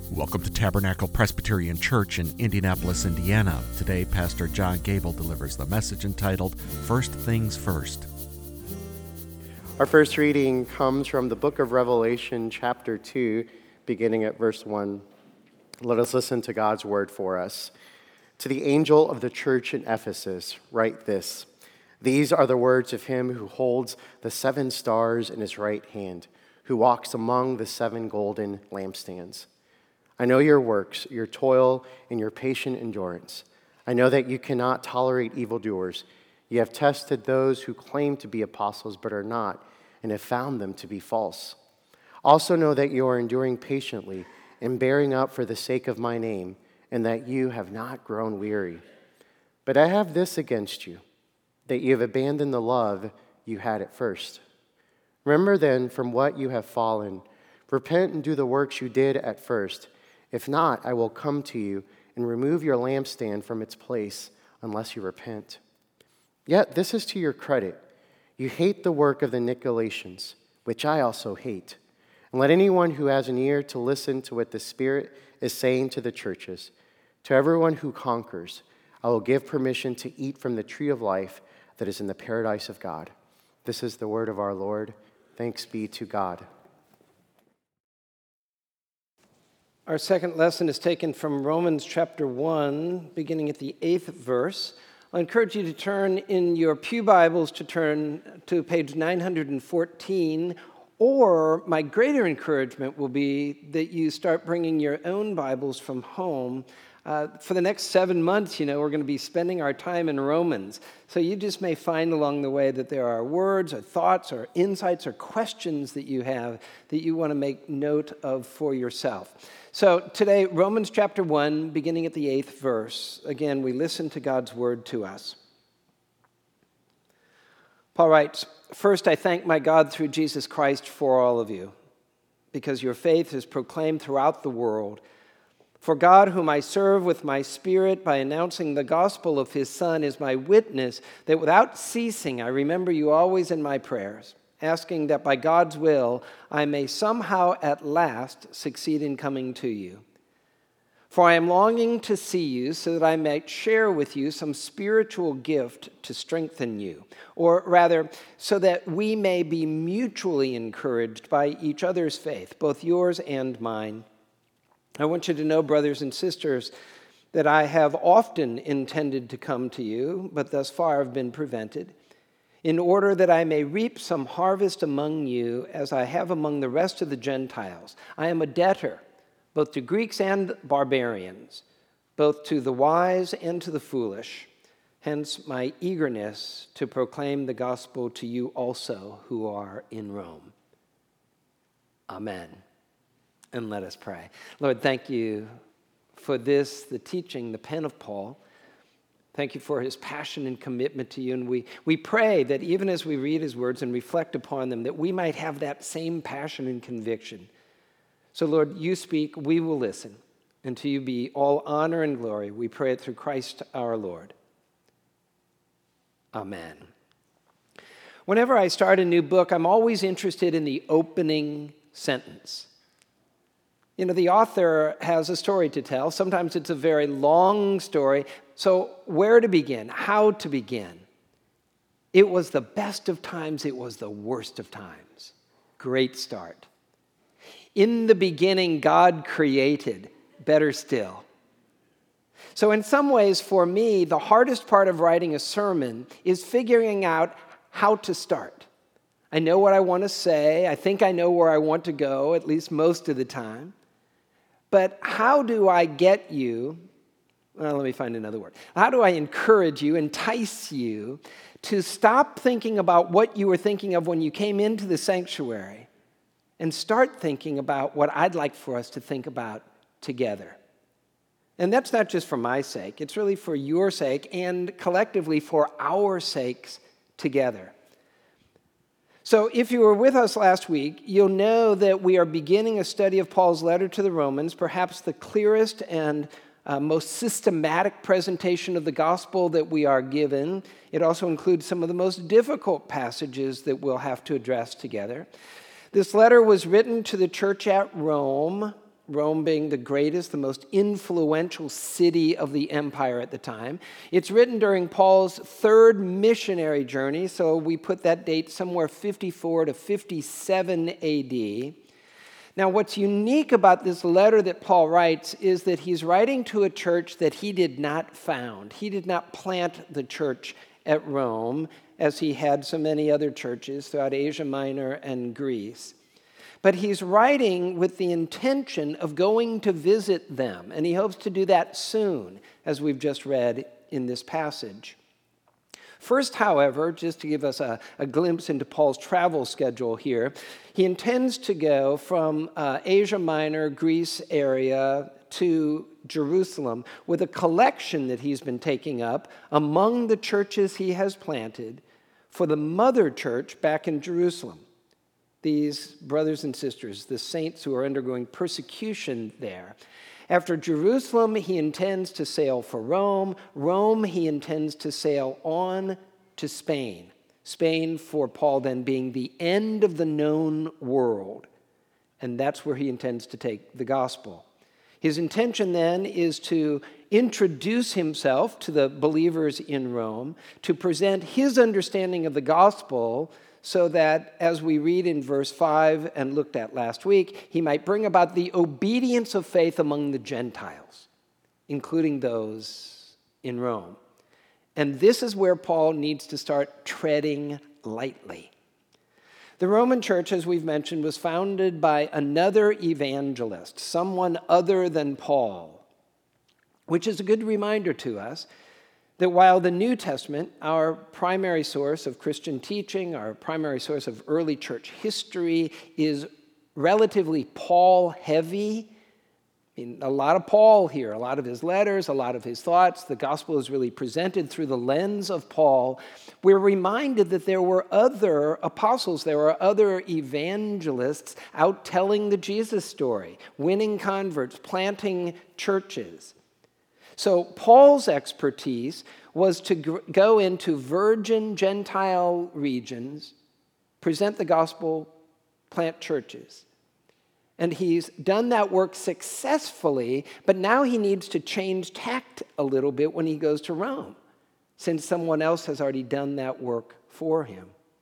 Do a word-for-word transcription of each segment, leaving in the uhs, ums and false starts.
Welcome to Tabernacle Presbyterian Church in Indianapolis, Indiana. Today, Pastor John Gable delivers the message entitled, First Things First. Our first reading comes from the book of Revelation, chapter two, beginning at verse one. Let us listen to God's word for us. To the angel of the church in Ephesus, write this. These are the words of him who holds the seven stars in his right hand, who walks among the seven golden lampstands. I know your works, your toil, and your patient endurance. I know that you cannot tolerate evildoers. You have tested those who claim to be apostles but are not, and have found them to be false. Also know that you are enduring patiently and bearing up for the sake of my name, and that you have not grown weary. But I have this against you, that you have abandoned the love you had at first. Remember then from what you have fallen. Repent and do the works you did at first. If not, I will come to you and remove your lampstand from its place unless you repent. Yet this is to your credit. You hate the work of the Nicolaitans, which I also hate. And let anyone who has an ear to listen to what the Spirit is saying to the churches. To everyone who conquers, I will give permission to eat from the tree of life that is in the paradise of God. This is the word of our Lord. Thanks be to God. Our second lesson is taken from Romans chapter one, beginning at the eighth verse. I encourage you to turn in your pew Bibles to turn to page nine hundred fourteen, or my greater encouragement will be that you start bringing your own Bibles from home. Uh, for the next seven months, you know, we're going to be spending our time in Romans. So you just may find along the way that there are words or thoughts or insights or questions that you have that you want to make note of for yourself. So today, Romans chapter one, beginning at the eighth verse. Again, we listen to God's word to us. Paul writes, First, I thank my God through Jesus Christ for all of you, because your faith is proclaimed throughout the world. For God, whom I serve with my spirit by announcing the gospel of his Son, is my witness that without ceasing I remember you always in my prayers, asking that by God's will I may somehow at last succeed in coming to you. For I am longing to see you so that I might share with you some spiritual gift to strengthen you, or rather, so that we may be mutually encouraged by each other's faith, both yours and mine. I want you to know, brothers and sisters, that I have often intended to come to you, but thus far have been prevented, in order that I may reap some harvest among you as I have among the rest of the Gentiles. I am a debtor, both to Greeks and barbarians, both to the wise and to the foolish. Hence my eagerness to proclaim the gospel to you also who are in Rome. Amen. And let us pray. Lord, thank you for this, the teaching, the pen of Paul. Thank you for his passion and commitment to you. And we, we pray that even as we read his words and reflect upon them, that we might have that same passion and conviction. So, Lord, you speak, we will listen. And to you be all honor and glory. We pray it through Christ our Lord. Amen. Whenever I start a new book, I'm always interested in the opening sentence. You know, the author has a story to tell. Sometimes it's a very long story. So where to begin? How to begin? It was the best of times. It was the worst of times. Great start. In the beginning, God created. Better still. So in some ways, for me, the hardest part of writing a sermon is figuring out how to start. I know what I want to say. I think I know where I want to go, at least most of the time. But how do I get you, well, let me find another word. How do I encourage you, entice you to stop thinking about what you were thinking of when you came into the sanctuary and start thinking about what I'd like for us to think about together? And that's not just for my sake. It's really for your sake and collectively for our sakes together. So if you were with us last week, you'll know that we are beginning a study of Paul's letter to the Romans, perhaps the clearest and uh, most systematic presentation of the gospel that we are given. It also includes some of the most difficult passages that we'll have to address together. This letter was written to the church at Rome, Rome being the greatest, the most influential city of the empire at the time. It's written during Paul's third missionary journey, so we put that date somewhere fifty-four to fifty-seven A D. Now, what's unique about this letter that Paul writes is that he's writing to a church that he did not found. He did not plant the church at Rome, as he had so many other churches throughout Asia Minor and Greece. But he's writing with the intention of going to visit them, and he hopes to do that soon, as we've just read in this passage. First, however, just to give us a, a glimpse into Paul's travel schedule here, he intends to go from uh, Asia Minor, Greece area, to Jerusalem with a collection that he's been taking up among the churches he has planted for the mother church back in Jerusalem. These brothers and sisters, the saints who are undergoing persecution there. After Jerusalem, he intends to sail for Rome. Rome, he intends to sail on to Spain. Spain, for Paul, then being the end of the known world. And that's where he intends to take the gospel. His intention then is to introduce himself to the believers in Rome, to present his understanding of the gospel, so that, as we read in verse five and looked at last week, he might bring about the obedience of faith among the Gentiles, including those in Rome. And this is where Paul needs to start treading lightly. The Roman church, as we've mentioned, was founded by another evangelist, someone other than Paul, which is a good reminder to us that while the New Testament, our primary source of Christian teaching, our primary source of early church history, is relatively Paul-heavy, I mean, a lot of Paul here, a lot of his letters, a lot of his thoughts, the gospel is really presented through the lens of Paul, we're reminded that there were other apostles, there were other evangelists out telling the Jesus story, winning converts, planting churches. So Paul's expertise was to go into virgin Gentile regions, present the gospel, plant churches. And he's done that work successfully, but now he needs to change tact a little bit when he goes to Rome, since someone else has already done that work for him.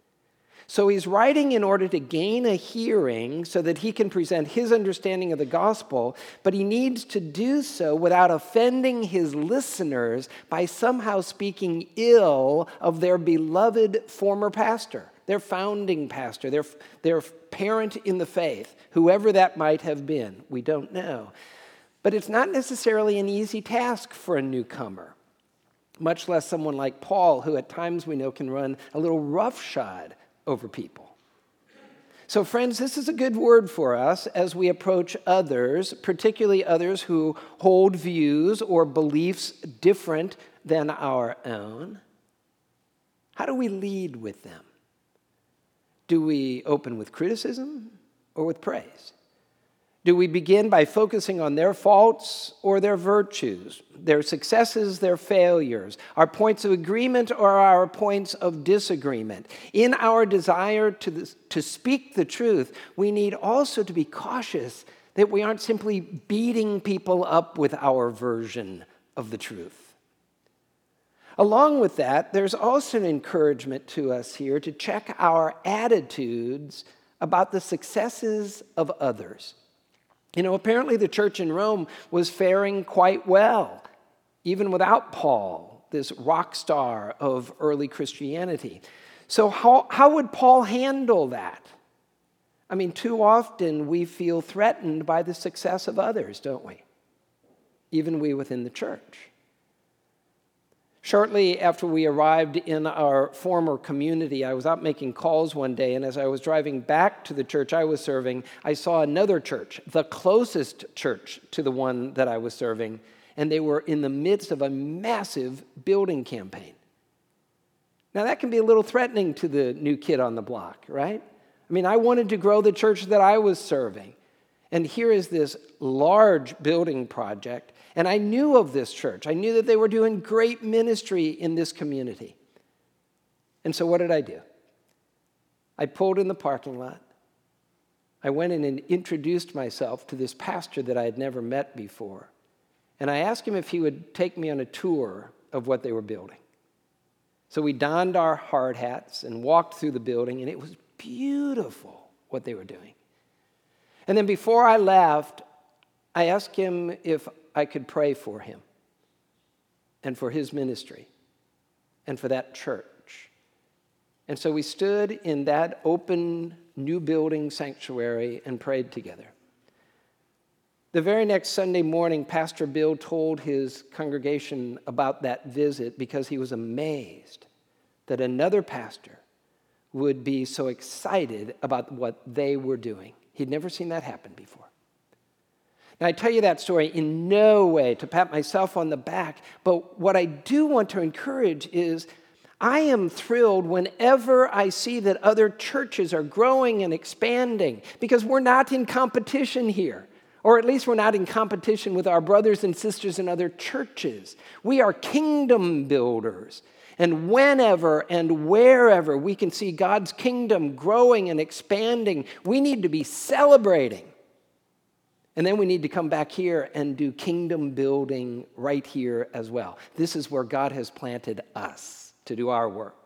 So he's writing in order to gain a hearing so that he can present his understanding of the gospel, but he needs to do so without offending his listeners by somehow speaking ill of their beloved former pastor, their founding pastor, their, their parent in the faith, whoever that might have been. We don't know. But it's not necessarily an easy task for a newcomer, much less someone like Paul, who at times we know can run a little roughshod over people. So friends, this is a good word for us as we approach others, particularly others who hold views or beliefs different than our own. How do we lead with them? Do we open with criticism or with praise? Do we begin by focusing on their faults or their virtues, their successes, their failures, our points of agreement or our points of disagreement? In our desire to, this, to speak the truth, we need also to be cautious that we aren't simply beating people up with our version of the truth. Along with that, there's also an encouragement to us here to check our attitudes about the successes of others. You know, apparently the church in Rome was faring quite well, even without Paul, this rock star of early Christianity. So how, how would Paul handle that? I mean, too often we feel threatened by the success of others, don't we? Even we within the church. Shortly after we arrived in our former community, I was out making calls one day, and as I was driving back to the church I was serving, I saw another church, the closest church to the one that I was serving, and they were in the midst of a massive building campaign. Now, that can be a little threatening to the new kid on the block, right? I mean, I wanted to grow the church that I was serving, and here is this large building project. And I knew of this church. I knew that they were doing great ministry in this community. And so what did I do? I pulled in the parking lot. I went in and introduced myself to this pastor that I had never met before. And I asked him if he would take me on a tour of what they were building. So we donned our hard hats and walked through the building, and it was beautiful what they were doing. And then before I left, I asked him if I could pray for him and for his ministry and for that church. And so we stood in that open new building sanctuary and prayed together. The very next Sunday morning, Pastor Bill told his congregation about that visit because he was amazed that another pastor would be so excited about what they were doing. He'd never seen that happen before. Now, I tell you that story in no way to pat myself on the back, but what I do want to encourage is I am thrilled whenever I see that other churches are growing and expanding because we're not in competition here. Or at least we're not in competition with our brothers and sisters in other churches. We are kingdom builders. And whenever and wherever we can see God's kingdom growing and expanding, we need to be celebrating. And then we need to come back here and do kingdom building right here as well. This is where God has planted us to do our work.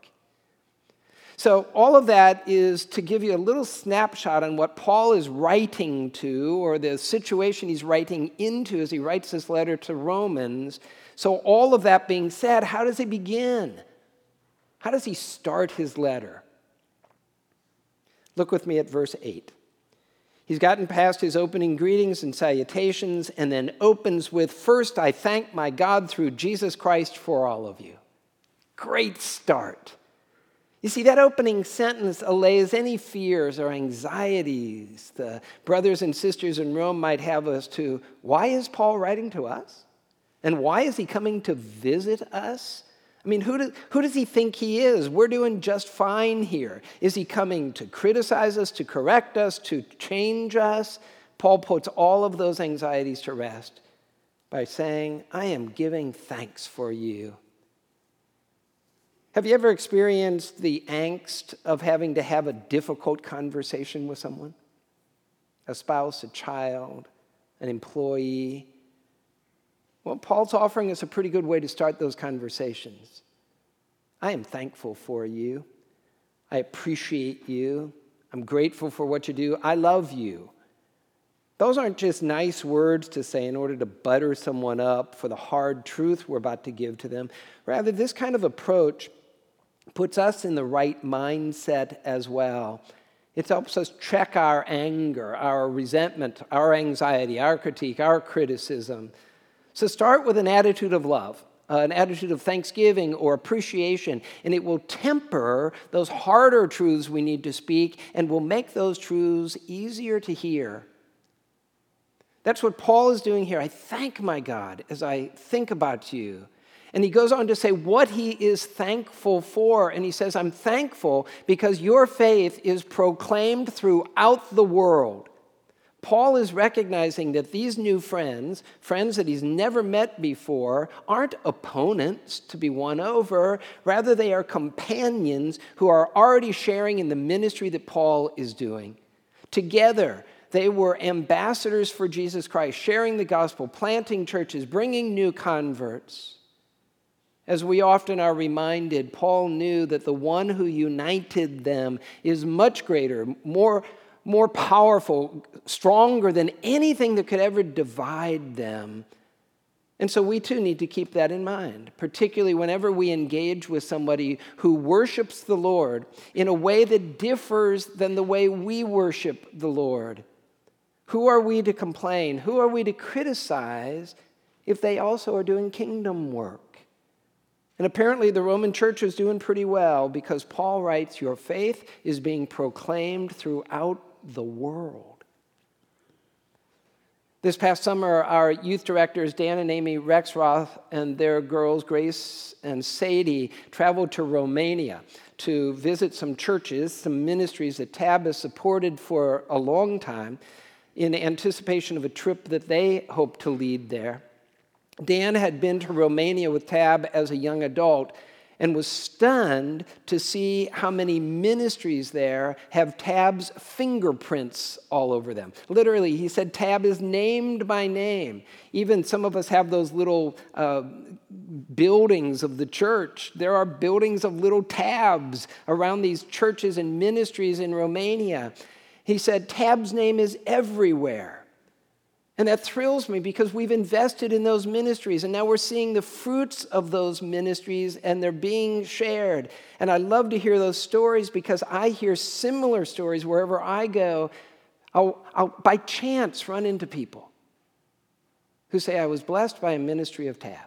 So all of that is to give you a little snapshot on what Paul is writing to, or the situation he's writing into as he writes this letter to Romans. So all of that being said, how does he begin? How does he start his letter? Look with me at verse eight. He's gotten past his opening greetings and salutations and then opens with, "First, I thank my God through Jesus Christ for all of you." Great start. You see, that opening sentence allays any fears or anxieties the brothers and sisters in Rome might have as to, why is Paul writing to us? And why is he coming to visit us? I mean, who, do, who does he think he is? We're doing just fine here. Is he coming to criticize us, to correct us, to change us? Paul puts all of those anxieties to rest by saying, I am giving thanks for you. Have you ever experienced the angst of having to have a difficult conversation with someone? A spouse, a child, an employee? Well, Paul's offering us a pretty good way to start those conversations. I am thankful for you. I appreciate you. I'm grateful for what you do. I love you. Those aren't just nice words to say in order to butter someone up for the hard truth we're about to give to them. Rather, this kind of approach puts us in the right mindset as well. It helps us check our anger, our resentment, our anxiety, our critique, our criticism. So start with an attitude of love, uh, an attitude of thanksgiving or appreciation, and it will temper those harder truths we need to speak and will make those truths easier to hear. That's what Paul is doing here. I thank my God as I think about you. And he goes on to say what he is thankful for. And he says, I'm thankful because your faith is proclaimed throughout the world. Paul is recognizing that these new friends, friends that he's never met before, aren't opponents to be won over. Rather, they are companions who are already sharing in the ministry that Paul is doing. Together, they were ambassadors for Jesus Christ, sharing the gospel, planting churches, bringing new converts. As we often are reminded, Paul knew that the one who united them is much greater, more, more powerful, stronger than anything that could ever divide them. And so we too need to keep that in mind, particularly whenever we engage with somebody who worships the Lord in a way that differs than the way we worship the Lord. Who are we to complain? Who are we to criticize if they also are doing kingdom work? And apparently the Roman church is doing pretty well because Paul writes, your faith is being proclaimed throughout the world. This past summer, our youth directors, Dan and Amy Rexroth, and their girls, Grace and Sadie, traveled to Romania to visit some churches, some ministries that Tab has supported for a long time in anticipation of a trip that they hope to lead there. Dan had been to Romania with Tab as a young adult, and was stunned to see how many ministries there have Tab's fingerprints all over them. Literally, he said Tab is named by name. Even some of us have those little uh, buildings of the church. There are buildings of little tabs around these churches and ministries in Romania. He said Tab's name is everywhere. And that thrills me because we've invested in those ministries, and now we're seeing the fruits of those ministries, and they're being shared. And I love to hear those stories because I hear similar stories wherever I go. I'll, I'll by chance run into people who say, I was blessed by a ministry of Tab,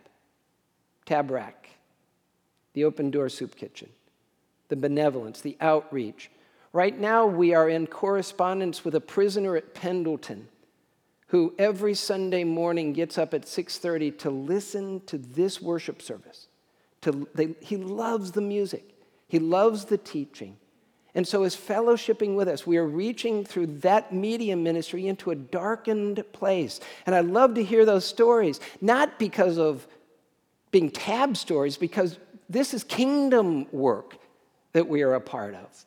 Tab Rack, the Open Door Soup Kitchen, the benevolence, the outreach. Right now we are in correspondence with a prisoner at Pendleton who every Sunday morning gets up at six thirty to listen to this worship service. To, they, he loves the music. He loves the teaching. And so is fellowshipping with us. We are reaching through that media ministry into a darkened place. And I love to hear those stories, not because of being Tab stories, because this is kingdom work that we are a part of.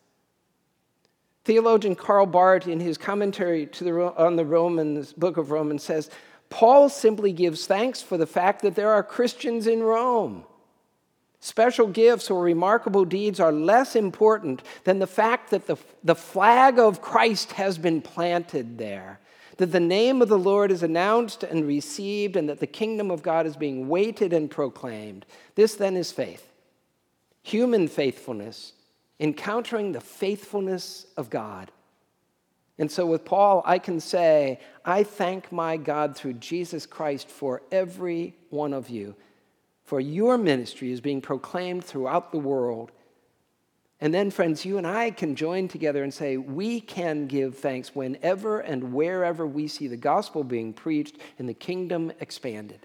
Theologian Karl Barth, in his commentary to the, on the Romans, book of Romans, says, Paul simply gives thanks for the fact that there are Christians in Rome. Special gifts or remarkable deeds are less important than the fact that the, the flag of Christ has been planted there, that the name of the Lord is announced and received, and that the kingdom of God is being weighted and proclaimed. This then is faith, human faithfulness, encountering the faithfulness of God. And so with Paul, I can say, I thank my God through Jesus Christ for every one of you, for your ministry is being proclaimed throughout the world. And then, friends, you and I can join together and say, we can give thanks whenever and wherever we see the gospel being preached and the kingdom expanded.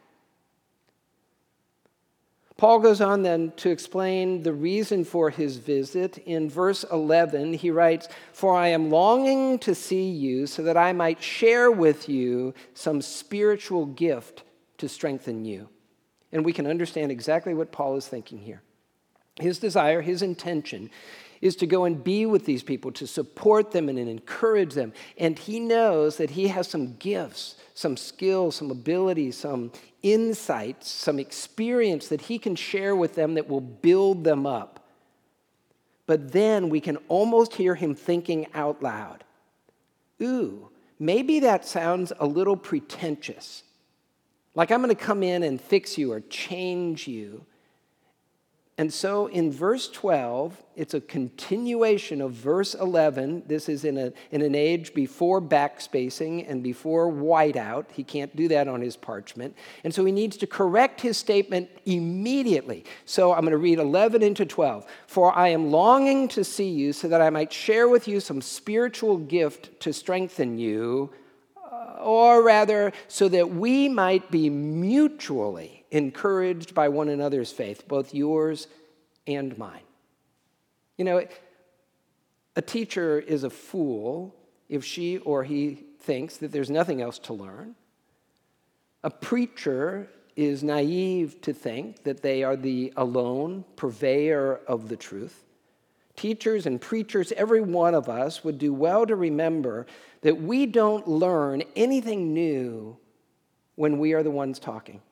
Paul goes on then to explain the reason for his visit. In verse eleven, he writes, For I am longing to see you so that I might share with you some spiritual gift to strengthen you. And we can understand exactly what Paul is thinking here. His desire, his intention is to go and be with these people, to support them and encourage them. And he knows that he has some gifts, some skills, some abilities, some insights, some experience that he can share with them that will build them up. But then we can almost hear him thinking out loud, ooh, maybe that sounds a little pretentious. Like I'm going to come in and fix you or change you. And so in verse twelve, it's a continuation of verse eleven. This is in, a, in an age before backspacing and before whiteout. He can't do that on his parchment. And so he needs to correct his statement immediately. So I'm going to read eleven into twelve. For I am longing to see you so that I might share with you some spiritual gift to strengthen you, or rather, so that we might be mutually encouraged by one another's faith, both yours and mine. You know, a teacher is a fool if she or he thinks that there's nothing else to learn. A preacher is naive to think that they are the alone purveyor of the truth. Teachers and preachers, every one of us would do well to remember that we don't learn anything new when we are the ones talking.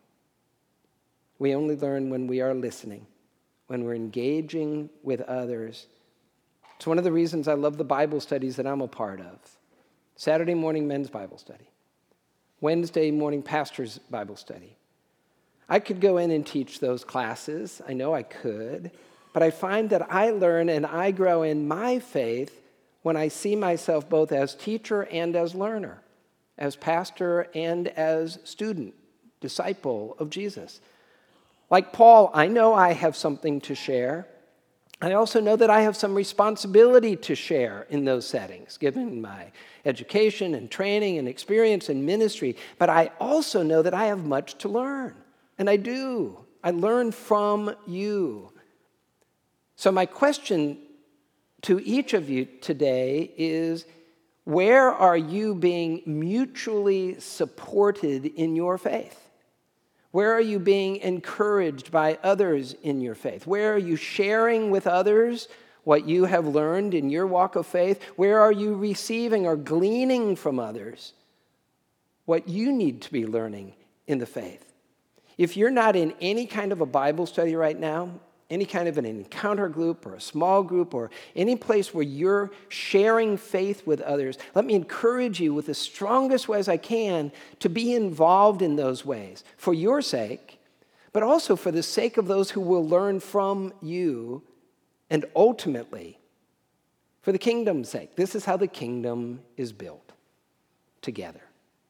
We only learn when we are listening, when we're engaging with others. It's one of the reasons I love the Bible studies that I'm a part of. Saturday morning men's Bible study. Wednesday morning pastor's Bible study. I could go in and teach those classes. I know I could. But I find that I learn and I grow in my faith when I see myself both as teacher and as learner, as pastor and as student, disciple of Jesus. Like Paul, I know I have something to share. I also know that I have some responsibility to share in those settings, given my education and training and experience in ministry. But I also know that I have much to learn. And I do. I learn from you. So my question to each of you today is, where are you being mutually supported in your faith? Where are you being encouraged by others in your faith? Where are you sharing with others what you have learned in your walk of faith? Where are you receiving or gleaning from others what you need to be learning in the faith? If you're not in any kind of a Bible study right now, any kind of an encounter group or a small group or any place where you're sharing faith with others, let me encourage you with the strongest ways I can to be involved in those ways for your sake, but also for the sake of those who will learn from you and ultimately for the kingdom's sake. This is how the kingdom is built together.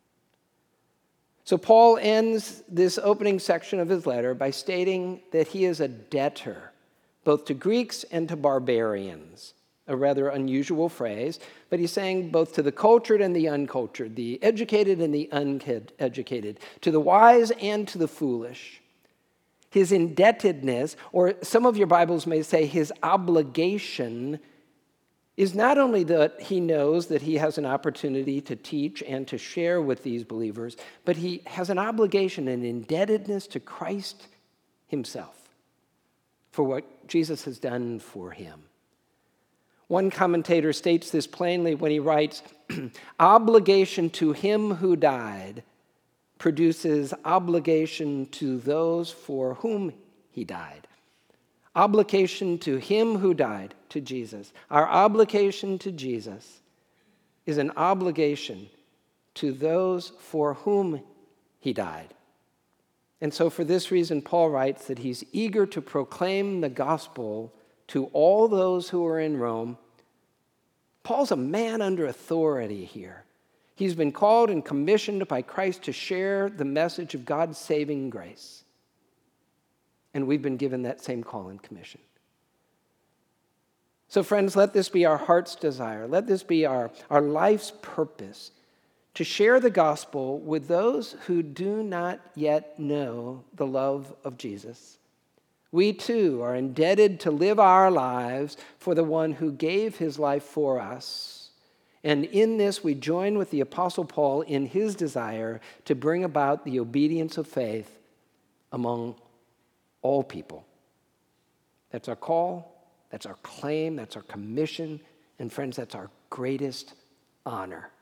So Paul ends this opening section of his letter by stating that he is a debtor, both to Greeks and to barbarians, a rather unusual phrase, but he's saying both to the cultured and the uncultured, the educated and the uneducated, to the wise and to the foolish. His indebtedness, or some of your Bibles may say his obligation, is not only that he knows that he has an opportunity to teach and to share with these believers, but he has an obligation, an indebtedness to Christ himself for what Jesus has done for him. One commentator states this plainly when he writes, obligation to him who died produces obligation to those for whom he died. Obligation to him who died, to Jesus. Our obligation to Jesus is an obligation to those for whom he died. And so for this reason, Paul writes that he's eager to proclaim the gospel to all those who are in Rome. Paul's a man under authority here. He's been called and commissioned by Christ to share the message of God's saving grace. And we've been given that same call and commission. So friends, let this be our heart's desire. Let this be our, our life's purpose, to share the gospel with those who do not yet know the love of Jesus. We too are indebted to live our lives for the one who gave his life for us. And in this, we join with the Apostle Paul in his desire to bring about the obedience of faith among all people. That's our call, that's our claim, that's our commission, and friends, that's our greatest honor.